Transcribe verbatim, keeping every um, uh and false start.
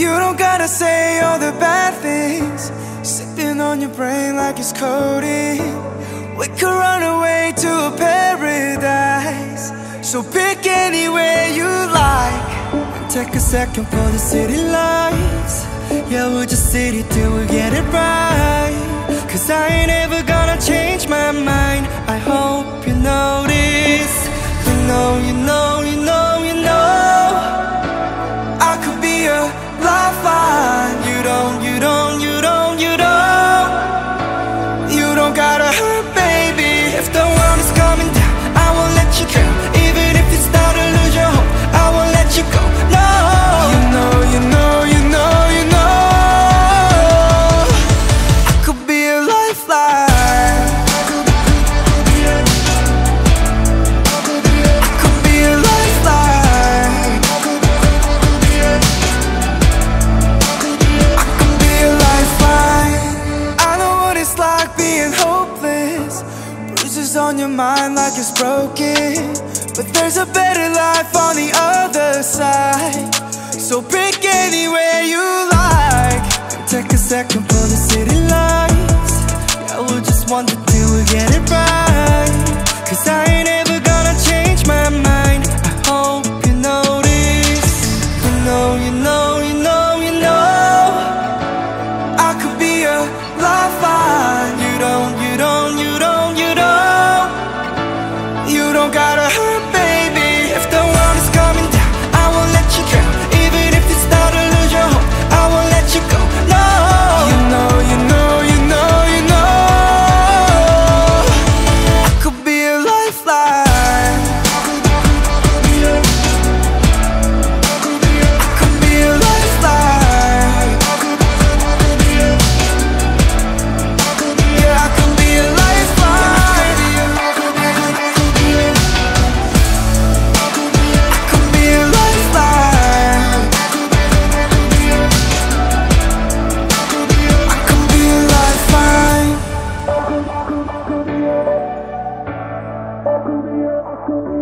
You don't gotta say all the bad things, sipping on your brain like it's codeine. We could run away to a paradise, so pick anywhere you like, and take a second for the city lights. Yeah, we'll just sit here till we get it right, cause I ain't ever gonna change my mind. I hope you notice. You know, you know, you know, you know I could be a lifeline. You don't, you don't, you don't, you don't You don't gotta hurt, baby. If the world is coming down, I won't let you down. Even if you start to lose your hope, I won't let you go, no. You know, you know, you know, you know I could be a lifeline. I could be a lifeline. I could be a lifeline. I know what it's like being hopeless, bruises on your mind like it's broken, but there's a better life on the other side, so pick anywhere you like, and take a second for the city lights. Yeah, we'll just wander till we get it right, cause I ain't ever gonna change my mind. I hope you notice. You know, you know, you know, you know I could be a lifeline. You don't, you don't, you don't, you don't You don't gotta hurt, baby. If the world is coming down, I won't let you drown. Even if you start to lose your hope, I won't let you go, no. You know, you know, you know, you know I could be a lifeline. I could be a lifeline. Yeah, I could be a lifeline. I could be a lifeline. I could be a lifeline. I could be a